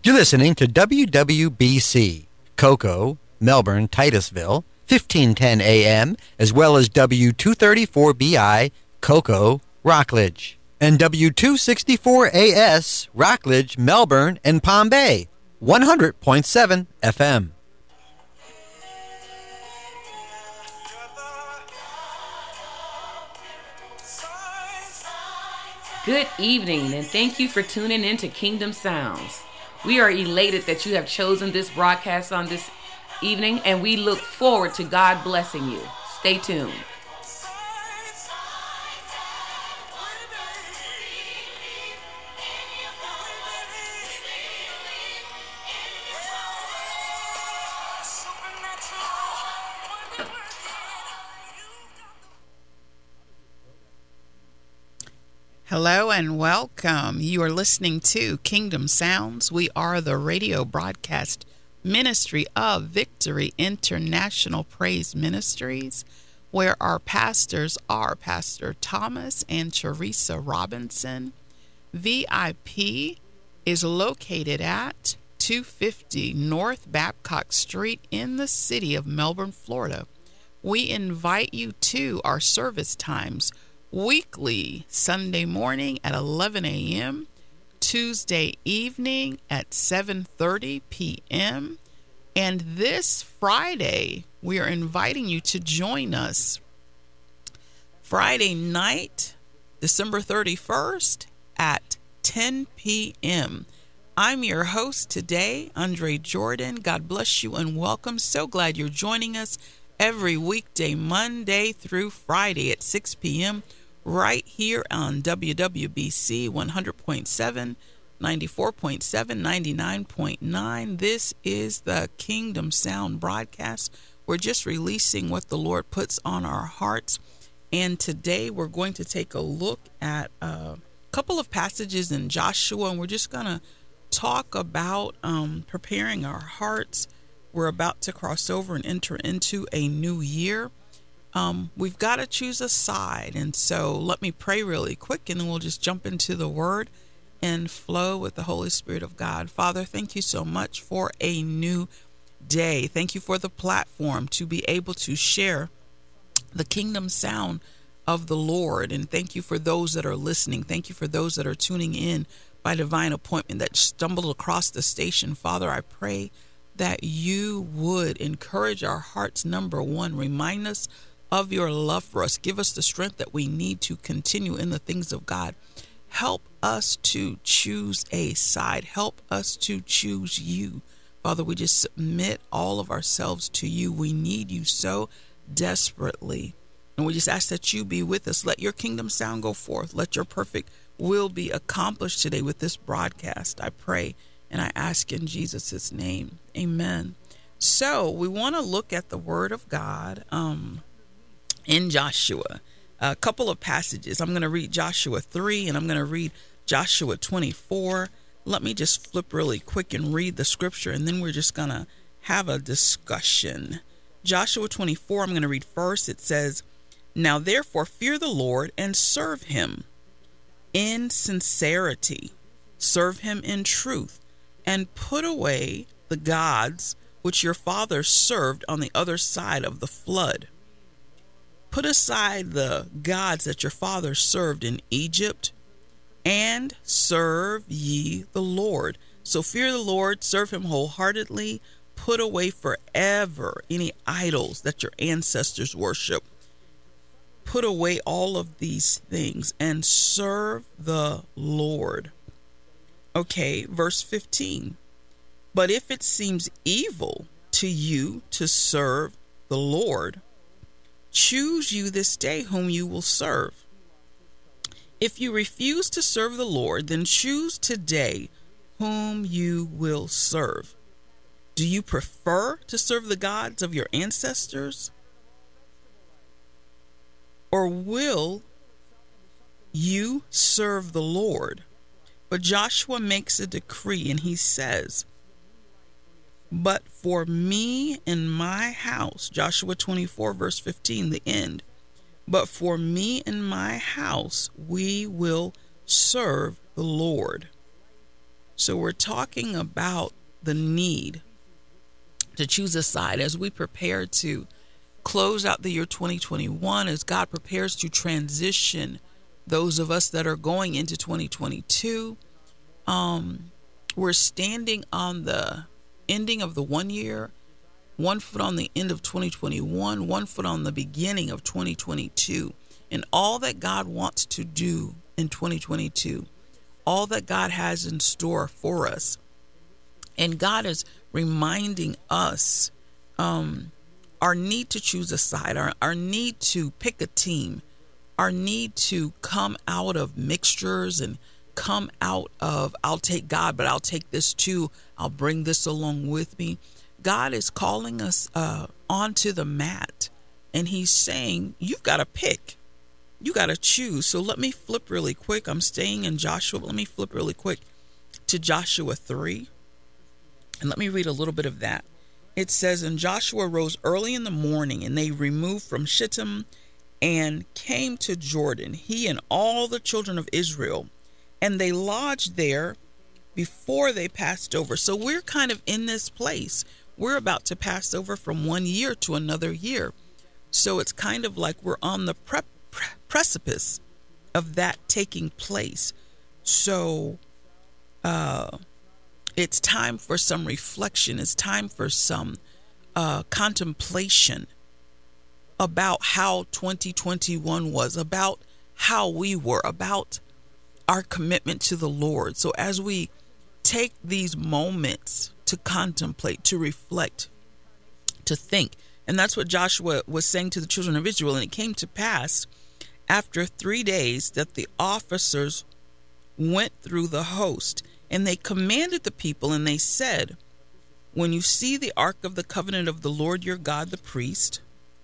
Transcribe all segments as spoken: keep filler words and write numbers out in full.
You're listening to W W B C, Cocoa, Melbourne, Titusville, fifteen ten A M, as well as W two thirty-four B I, Cocoa, Rockledge, and W two sixty-four A S, Rockledge, Melbourne, and Palm Bay, one hundred point seven F M. Good evening, and thank you for tuning in to Kingdom Sounds. We are elated that you have chosen this broadcast on this evening, and we look forward to God blessing you. Stay tuned. Hello and welcome. You are listening to Kingdom Sounds. We are the radio broadcast ministry of Victory International Praise Ministries, where our pastors are Pastor Thomas and Teresa Robinson. V I P is located at two fifty North Babcock Street in the city of Melbourne, Florida. We invite you to our service times: weekly Sunday morning at eleven a.m., Tuesday evening at seven thirty p.m., and this Friday we are inviting you to join us Friday night, December thirty-first at ten p.m. I'm your host today, Andre Jordan. God bless you and welcome. So glad you're joining us every weekday, Monday through Friday at six p.m. right here on W W B C one hundred point seven, ninety-four point seven, ninety-nine point nine. This is the Kingdom Sound broadcast. We're just releasing what the Lord puts on our hearts. And today we're going to take a look at a couple of passages in Joshua, and we're just going to talk about um, preparing our hearts. We're about to cross over and enter into a new year. Um, we've got to choose a side. And so let me pray really quick, and then we'll just jump into the word and flow with the Holy Spirit of God. Father, thank you so much for a new day. Thank you for the platform to be able to share the kingdom sound of the Lord. And thank you for those that are listening. Thank you for those that are tuning in by divine appointment that stumbled across the station. Father, I pray that you would encourage our hearts. Number one, remind us of your love for us. Give us the strength that we need to continue in the things of God. Help us to choose a side. Help us to choose you. Father, we just submit all of ourselves to you. We need you so desperately. And we just ask that you be with us. Let your kingdom sound go forth. Let your perfect will be accomplished today with this broadcast. I pray and I ask in Jesus' name. Amen. So we want to look at the word of God um, in Joshua. A couple of passages. I'm going to read Joshua three and I'm going to read Joshua twenty-four. Let me just flip really quick and read the scripture, and then we're just going to have a discussion. Joshua twenty-four, I'm going to read first. It says, "Now therefore fear the Lord and serve him in sincerity. Serve him in truth, and put away the gods which your fathers served on the other side of the flood. Put aside the gods that your fathers served in Egypt, and serve ye the Lord." So fear the Lord, serve him wholeheartedly, put away forever any idols that your ancestors worship. Put away all of these things and serve the Lord. Okay, verse fifteen. "But if it seems evil to you to serve the Lord, choose you this day whom you will serve. If you refuse to serve the Lord, then choose today whom you will serve. Do you prefer to serve the gods of your ancestors? Or will you serve the Lord?" But Joshua makes a decree and he says, "But for me and my house," Joshua twenty-four, verse fifteen, the end. "But for me and my house, we will serve the Lord." So we're talking about the need to choose a side as we prepare to close out the year twenty twenty-one, as God prepares to transition those of us that are going into twenty twenty-two. Um, we're standing on the ending of the one year, one foot on the end of twenty twenty-one, one foot on the beginning of twenty twenty-two, and all that God wants to do in twenty twenty-two, all that God has in store for us. And God is reminding us um, our need to choose a side, our, our need to pick a team, our need to come out of mixtures and come out of, I'll take God, but I'll take this too. I'll bring this along with me. God is calling us uh, onto the mat, and he's saying, you've got to pick. You got to choose. So let me flip really quick. I'm staying in Joshua, but let me flip really quick to Joshua three. And let me read a little bit of that. It says, and Joshua rose early in the morning, and they removed from Shittim and came to Jordan, he and all the children of Israel, and they lodged there before they passed over. So we're kind of in this place. We're about to pass over from one year to another year. So it's kind of like we're on the pre- pre- precipice of that taking place. So uh, it's time for some reflection. It's time for some uh, contemplation about how twenty twenty-one was, about how we were, about our commitment to the Lord. So as we take these moments to contemplate, to reflect, to think, and that's what Joshua was saying to the children of Israel. And it came to pass after three days that the officers went through the host, and they commanded the people, and they said, when you see the ark of the covenant of the Lord your God, the priest,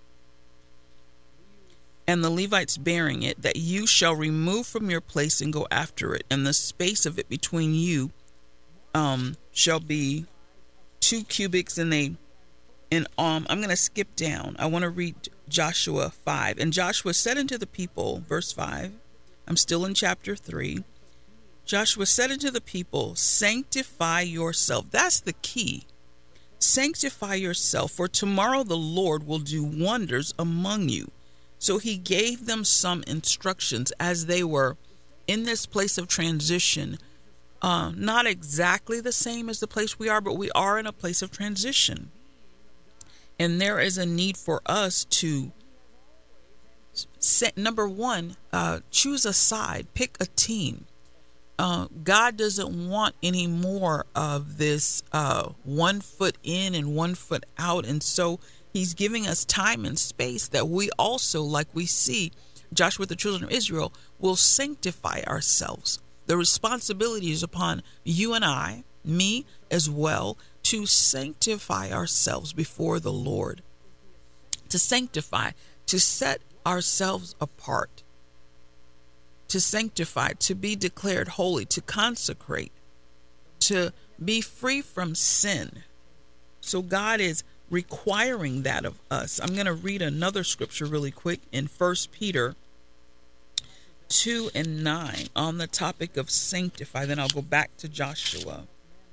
and the Levites bearing it, that you shall remove from your place and go after it, and the space of it between you um shall be two cubits. And they and um I'm going to skip down. I want to read Joshua five. And Joshua said unto the people, verse five, I'm still in chapter three. Joshua said unto the people, sanctify yourself. That's the key. Sanctify yourself, for tomorrow the Lord will do wonders among you. So he gave them some instructions as they were in this place of transition. Uh, not exactly the same as the place we are, but we are in a place of transition. And there is a need for us to, set, number one, uh, choose a side, pick a team. Uh, God doesn't want any more of this uh, one foot in and one foot out. And so he's giving us time and space that we also, like we see Joshua with the children of Israel, will sanctify ourselves. The responsibility is upon you and I, me as well, to sanctify ourselves before the Lord, to sanctify, to set ourselves apart, to sanctify, to be declared holy, to consecrate, to be free from sin. So God is requiring that of us. I'm going to read another scripture really quick in First Peter two and nine on the topic of sanctify. Then I'll go back to Joshua.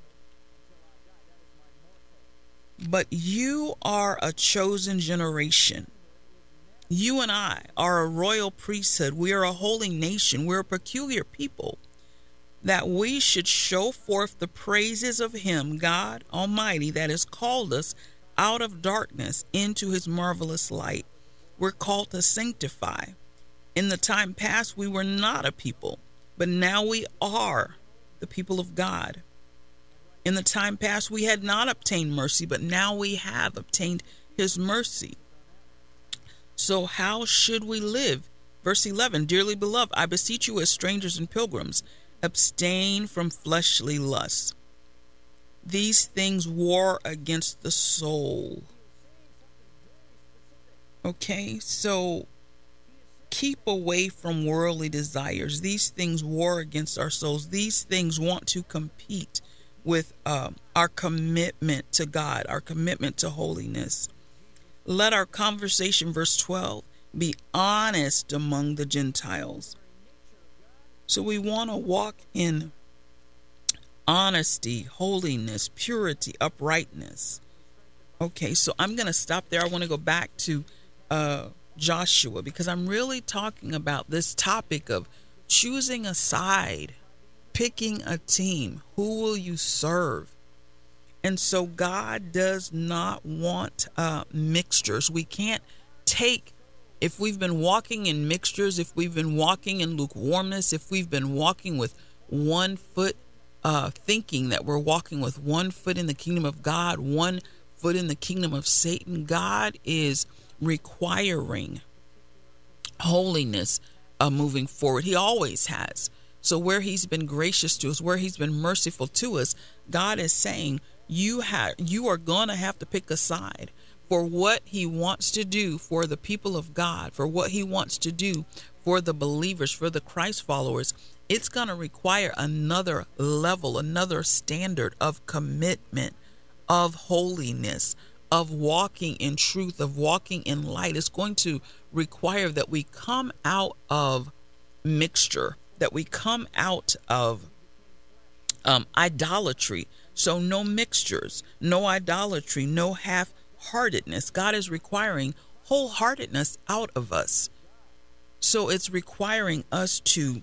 But you are a chosen generation. You and I are a royal priesthood. We are a holy nation. We're a peculiar people, that we should show forth the praises of him, God Almighty, that has called us out of darkness into his marvelous light. We're called to sanctify. In the time past, we were not a people, but now we are the people of God. In the time past, we had not obtained mercy, but now we have obtained his mercy. So how should we live? Verse eleven, dearly beloved, I beseech you as strangers and pilgrims, abstain from fleshly lusts. These things war against the soul. Okay, so keep away from worldly desires. These things war against our souls. These things want to compete with um, our commitment to God, our commitment to holiness. Let our conversation, verse twelve, be honest among the Gentiles. So we want to walk in honesty, holiness, purity, uprightness. Okay, so I'm going to stop there. I want to go back to uh, Joshua, because I'm really talking about this topic of choosing a side, picking a team. Who will you serve? And so God does not want uh, mixtures. We can't take, if we've been walking in mixtures, if we've been walking in lukewarmness, if we've been walking with one foot, uh, thinking that we're walking with one foot in the kingdom of God, one foot in the kingdom of Satan, God is requiring holiness uh, moving forward. He always has. So where he's been gracious to us, where he's been merciful to us, God is saying you have, you are going to have to pick a side for what he wants to do for the people of God, for what he wants to do for the believers, for the Christ followers. It's going to require another level, another standard of commitment, of holiness, of walking in truth, of walking in light. It's going to require that we come out of mixture, that we come out of um, idolatry. So no mixtures, no idolatry, no half-heartedness. God is requiring wholeheartedness out of us. So it's requiring us to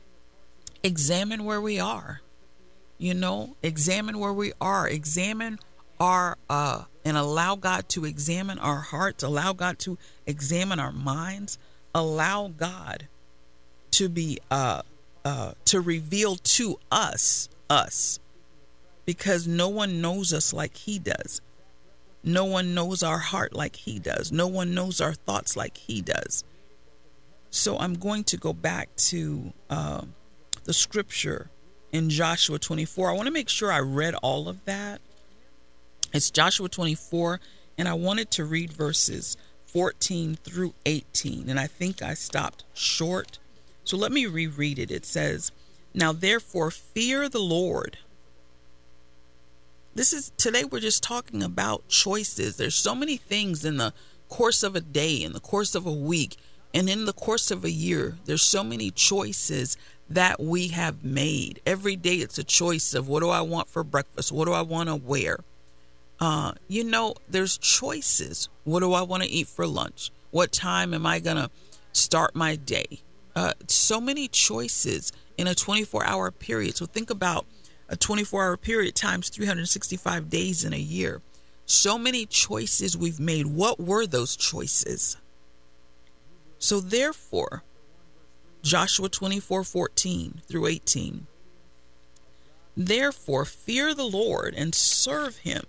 examine where we are, you know, examine where we are, examine our, uh, and allow God to examine our hearts, allow God to examine our minds, allow God to be, uh, uh, to reveal to us, us, because no one knows us like he does. No one knows our heart like he does. No one knows our thoughts like he does. So I'm going to go back to, uh, the scripture in Joshua twenty-four. I want to make sure I read all of that. It's Joshua twenty-four, and I wanted to read verses fourteen through eighteen, and I think I stopped short. So let me reread it. It says, "Now therefore fear the Lord." This is, today we're just talking about choices. There's so many things in the course of a day, in the course of a week, and in the course of a year. There's so many choices that we have made. Every day it's a choice of, what do I want for breakfast? What do I want to wear? Uh, you know, there's choices. What do I want to eat for lunch? What time am I going to start my day? Uh, so many choices in a twenty-four hour period. So think about a twenty-four hour period times three hundred sixty-five days in a year. So many choices we've made. What were those choices? So therefore, Joshua twenty-four, fourteen through eighteen. Therefore, fear the Lord and serve him.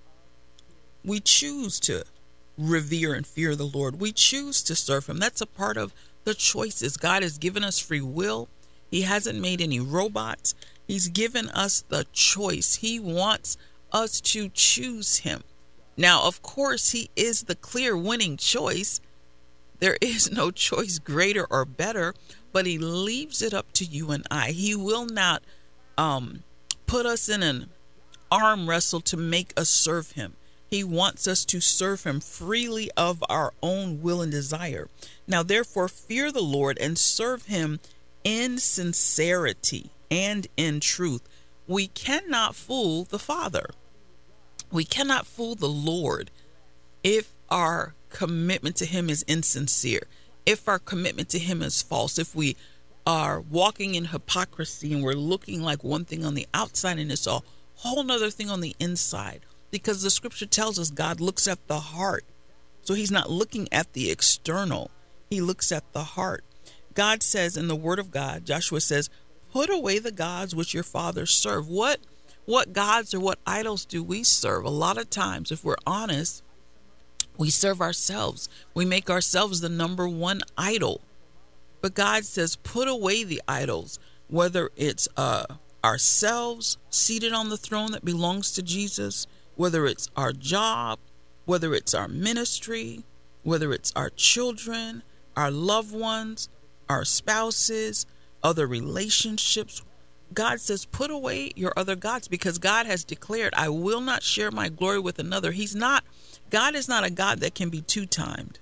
We choose to revere and fear the Lord. We choose to serve him. That's a part of the choices. God has given us free will. He hasn't made any robots. He's given us the choice. He wants us to choose him. Now, of course, he is the clear winning choice. There is no choice greater or better, but he leaves it up to you and I. He will not um, put us in an arm wrestle to make us serve him. He wants us to serve him freely of our own will and desire. Now, therefore, fear the Lord and serve him in sincerity and in truth. We cannot fool the Father. We cannot fool the Lord if our commitment to him is insincere, if our commitment to him is false, if we are walking in hypocrisy and we're looking like one thing on the outside and it's a whole nother thing on the inside. Because the scripture tells us God looks at the heart. So he's not looking at the external. He looks at the heart. God says in the word of God, Joshua says, put away the gods which your fathers serve. What, what gods or what idols do we serve? A lot of times, if we're honest, we serve ourselves. We make ourselves the number one idol. But God says, put away the idols, whether it's uh, ourselves seated on the throne that belongs to Jesus, whether it's our job, whether it's our ministry, whether it's our children, our loved ones, our spouses, other relationships. God says, put away your other gods, because God has declared, I will not share my glory with another. He's not, God is not a God that can be two-timed.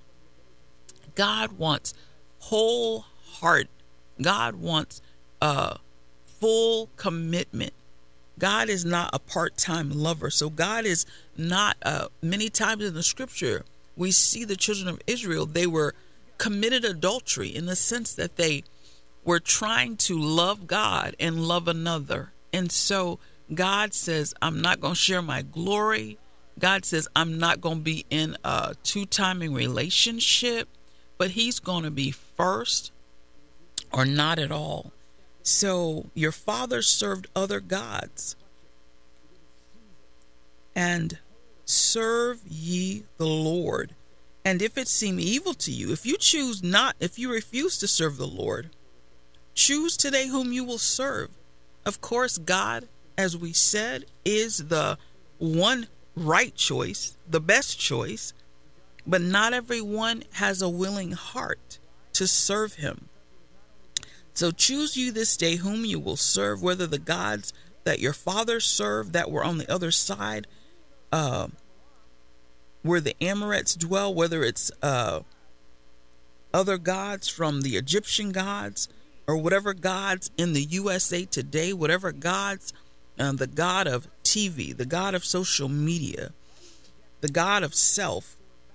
God wants whole heart. God wants uh, full commitment. God is not a part-time lover. So God is not, uh, many times in the scripture, we see the children of Israel, they were committed adultery in the sense that they were trying to love God and love another. And so God says, I'm not going to share my glory. God says, I'm not going to be in a two-timing relationship, but he's going to be first or not at all. So your father served other gods, and serve ye the Lord. And if it seem evil to you, if you choose not, if you refuse to serve the Lord, choose today whom you will serve. Of course, God, as we said, is the one right choice, the best choice, but not everyone has a willing heart to serve him. So choose you this day whom you will serve, whether the gods that your fathers served that were on the other side, uh, where the Amorites dwell, whether it's uh, other gods from the Egyptian gods, or whatever gods in the U S A today, whatever gods, uh, the God of T V, the God of social media, the God of self.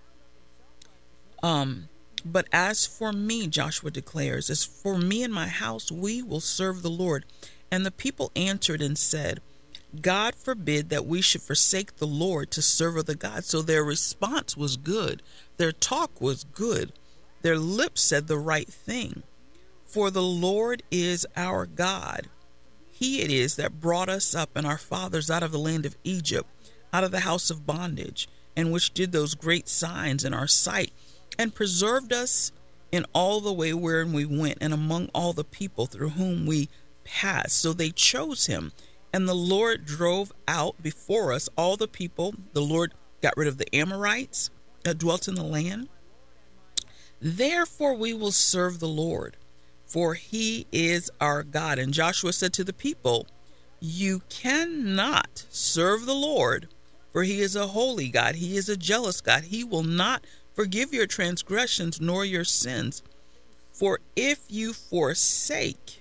Um, but as for me, Joshua declares, as for me and my house, we will serve the Lord. And the people answered and said, God forbid that we should forsake the Lord to serve other gods. So their response was good. Their talk was good. Their lips said the right thing. For the Lord is our God. He it is that brought us up and our fathers out of the land of Egypt, out of the house of bondage, and which did those great signs in our sight, and preserved us in all the way wherein we went, and among all the people through whom we passed. So they chose him, and the Lord drove out before us all the people. The Lord got rid of the Amorites that dwelt in the land. Therefore we will serve the Lord, for he is our God. And Joshua said to the people, you cannot serve the Lord, for he is a holy God. He is a jealous God. He will not forgive your transgressions nor your sins. For if you forsake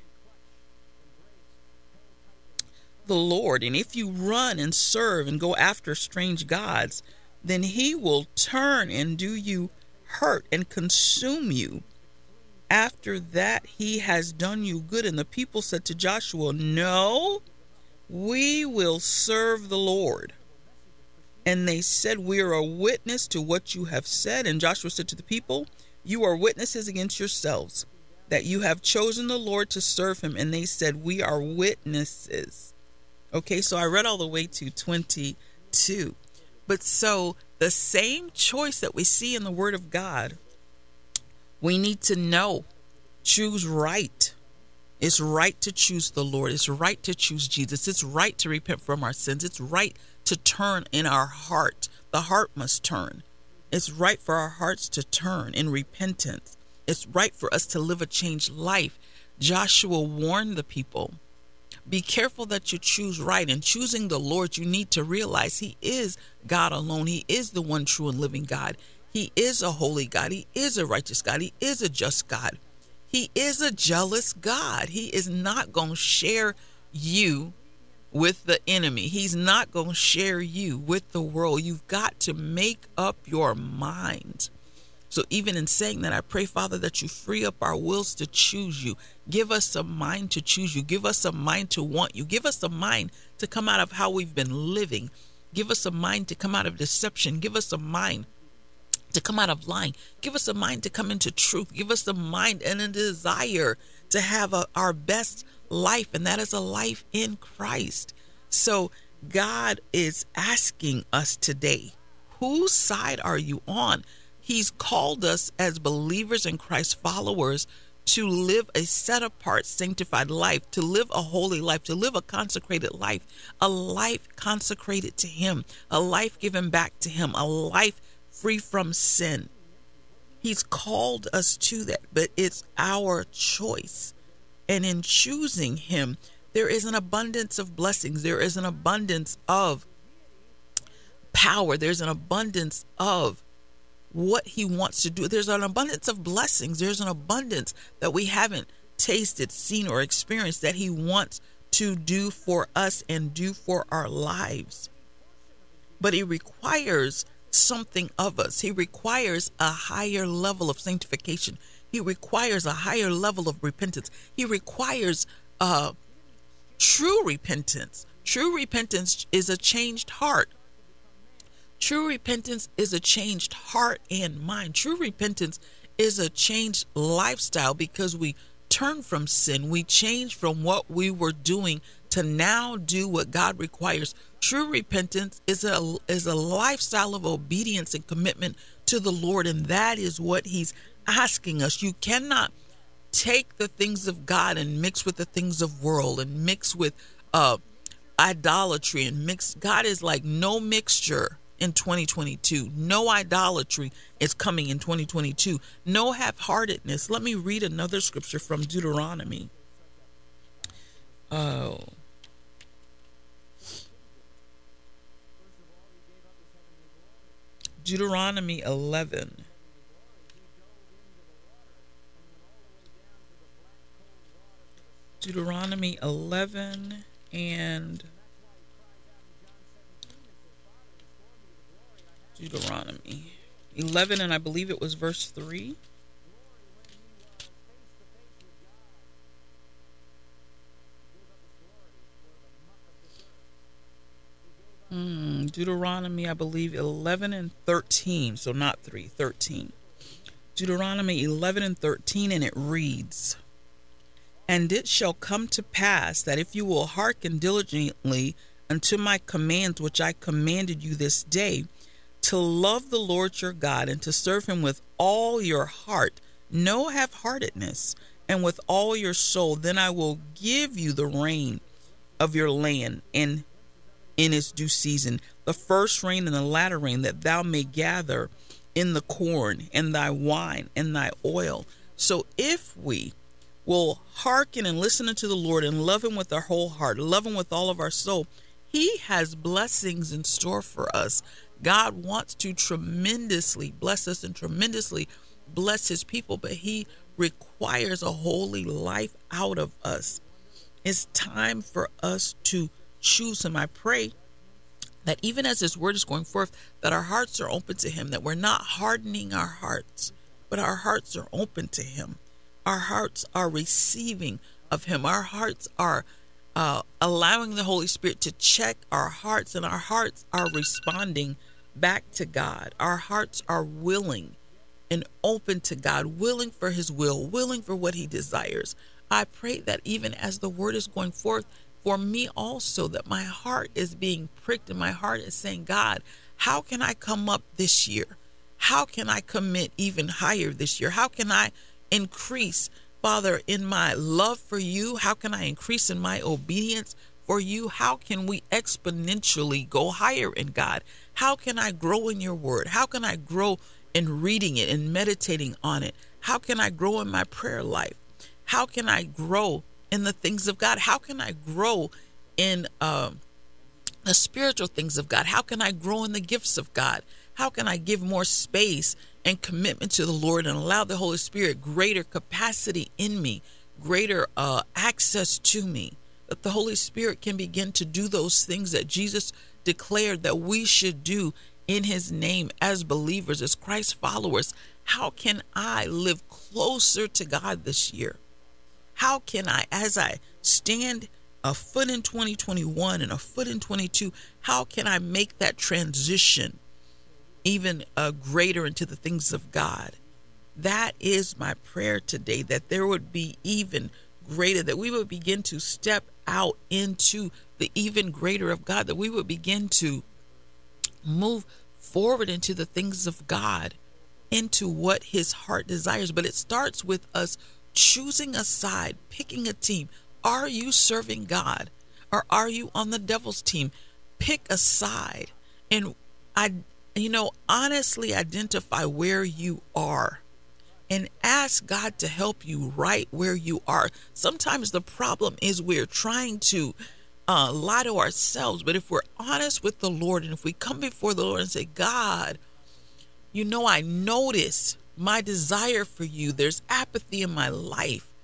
the Lord, and if you run and serve and go after strange gods, then he will turn and do you hurt and consume you. After that he has done you good. And the people said to Joshua, no, we will serve the Lord. And they said, we are a witness to what you have said. And Joshua said to the people, you are witnesses against yourselves that you have chosen the Lord to serve him. And they said, we are witnesses. Okay, so I read all the way to twenty-two. But so the same choice that we see in the Word of God, we need to know, choose right. It's right to choose the Lord. It's right to choose Jesus. It's right to repent from our sins. It's right to turn in our heart. The heart must turn. It's right for our hearts to turn in repentance. It's right for us to live a changed life. Joshua warned the people, be careful that you choose right. In choosing the Lord, you need to realize he is God alone. He is the one true and living God. He is a holy God. He is a righteous God. He is a just God. He is a jealous God. He is not going to share you with the enemy. He's not going to share you with the world. You've got to make up your mind. So even in saying that, I pray, Father, that you free up our wills to choose you. Give us a mind to choose you. Give us a mind to want you. Give us a mind to come out of how we've been living. Give us a mind to come out of deception. Give us a mind to come out of lying. Give us a mind to come into truth. Give us a mind and a desire to have a, our best life, and that is a life in Christ. So God is asking us today, whose side are you on? He's called us as believers in Christ, followers, to live a set-apart, sanctified life, to live a holy life, to live a consecrated life, a life consecrated to him, a life given back to him, a life free from sin. He's called us to that, but it's our choice. And in choosing him, there is an abundance of blessings. There is an abundance of power. There's an abundance of what he wants to do. There's an abundance of blessings. There's an abundance that we haven't tasted, seen, or experienced that he wants to do for us and do for our lives. But he requires something of us. He requires a higher level of sanctification. He requires a higher level of repentance. He requires uh, true repentance. True repentance is a changed heart. True repentance is a changed heart and mind. True repentance is a changed lifestyle because we turn from sin. We change from what we were doing to now do what God requires. True repentance is a is a lifestyle of obedience and commitment to the Lord, and that is what he's asking us. You cannot take the things of God and mix with the things of world and mix with uh idolatry and mix. God is like no mixture in twenty twenty-two. No idolatry is coming in twenty twenty-two. No half-heartedness. Let me read another scripture from Deuteronomy. Oh. Deuteronomy eleven. Deuteronomy eleven and Deuteronomy eleven, and I believe it was verse three. Hmm, Deuteronomy, I believe eleven and thirteen, so not three, thirteen. Deuteronomy eleven and thirteen, and it reads, "And it shall come to pass that if you will hearken diligently unto my commands which I commanded you this day, to love the Lord your God and to serve him with all your heart, no half-heartedness, and with all your soul, then I will give you the rain of your land and in its due season, the first rain and the latter rain, that thou may gather in the corn and thy wine and thy oil." So if we will hearken and listen unto the Lord and love him with our whole heart, love him with all of our soul, he has blessings in store for us. God wants to tremendously bless us and tremendously bless his people, but he requires a holy life out of us. It's time for us to choose him. I pray that even as this word is going forth, that our hearts are open to him, that we're not hardening our hearts, but our hearts are open to him. Our hearts are receiving of him. Our hearts are uh, allowing the Holy Spirit to check our hearts, and our hearts are responding back to God. Our hearts are willing and open to God, willing for his will, willing for what he desires. I pray that even as the word is going forth, for me also, that my heart is being pricked and my heart is saying, God, how can I come up this year? How can I commit even higher this year? How can I increase, Father, in my love for you? How can I increase in my obedience for you? How can we exponentially go higher in God? How can I grow in your word? How can I grow in reading it and meditating on it? How can I grow in my prayer life? How can I grow in the things of God? How can I grow in um, the spiritual things of God? How can I grow in the gifts of God? How can I give more space and commitment to the Lord and allow the Holy Spirit greater capacity in me, greater uh, access to me, that the Holy Spirit can begin to do those things that Jesus declared that we should do in his name as believers, as Christ followers? How can I live closer to God this year? How can I, as I stand a foot in twenty twenty-one and a foot in twenty-two, how can I make that transition even uh, greater into the things of God? That is my prayer today, that there would be even greater, that we would begin to step out into the even greater of God, that we would begin to move forward into the things of God, into what his heart desires. But it starts with us choosing a side, picking a team. Are you serving God, or are you on the devil's team? Pick a side, and I, you know, honestly identify where you are and ask God to help you right where you are. Sometimes the problem is we're trying to uh, lie to ourselves, but if we're honest with the Lord, and if we come before the Lord and say, God, you know, I notice my desire for you. There's apathy in my life.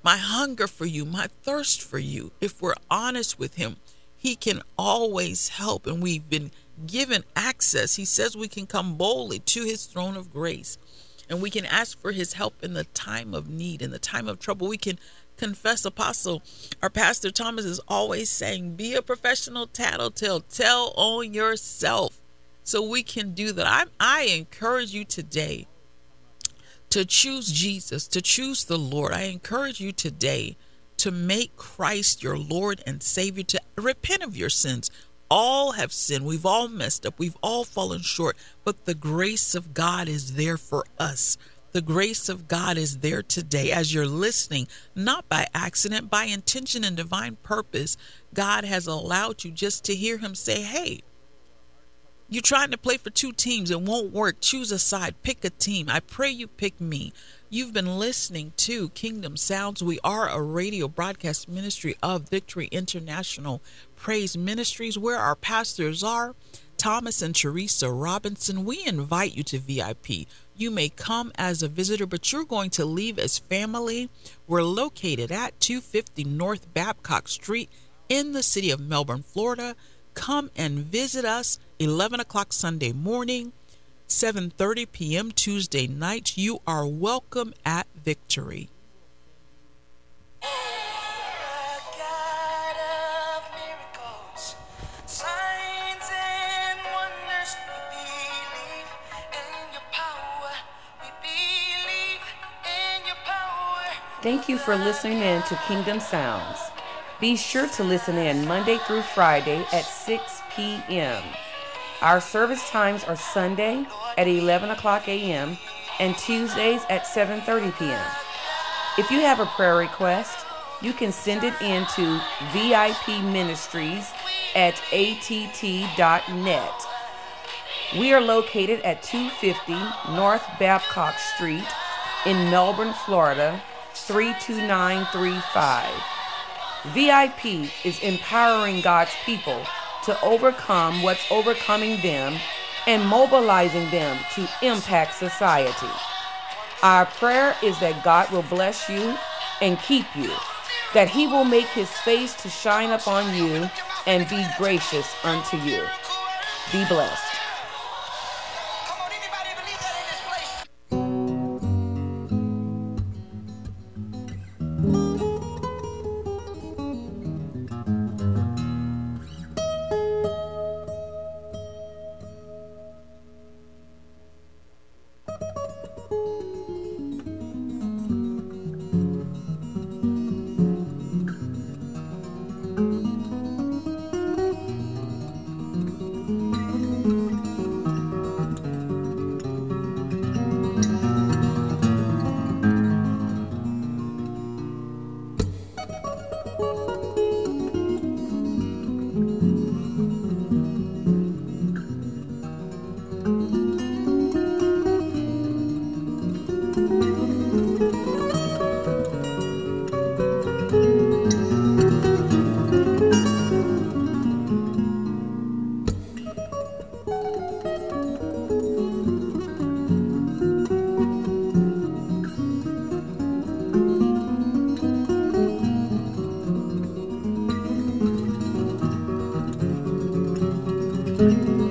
my hunger for you, my thirst for you. If we're honest with him, he can always help. And we've been given access. He says we can come boldly to his throne of grace, and we can ask for his help in the time of need, in the time of trouble. We can confess. Apostle, our Pastor Thomas is always saying, be a professional tattletale. Tell on yourself. So we can do that. I, I encourage you today to choose Jesus, to choose the Lord. I encourage you today to make Christ your Lord and Savior, to repent of your sins. All have sinned. We've all messed up. We've all fallen short. But the grace of God is there for us. The grace of God is there today as you're listening, not by accident, by intention and divine purpose. God has allowed you just to hear him say, hey, you're trying to play for two teams. It won't work. Choose a side. Pick a team. I pray you pick me. You've been listening to Kingdom Sounds. We are a radio broadcast ministry of Victory International Praise Ministries, where our pastors are Thomas and Teresa Robinson. We invite you to V I P. You may come as a visitor, but you're going to leave as family. We're located at two fifty North Babcock Street in the city of Melbourne, Florida. Come and visit us eleven o'clock Sunday morning, seven thirty p.m. Tuesday night. You are welcome at Victory. Thank you for listening in to Kingdom Sounds. Be sure to listen in Monday through Friday at six p.m. Our service times are Sunday at eleven o'clock a.m. and Tuesdays at seven thirty p.m. If you have a prayer request, you can send it in to V I P Ministries at A T T dot net. We are located at two fifty North Babcock Street in Melbourne, Florida, three two nine three five. V I P is empowering God's people to overcome what's overcoming them and mobilizing them to impact society. Our prayer is that God will bless you and keep you, that he will make his face to shine upon you and be gracious unto you. Be blessed. Thank you.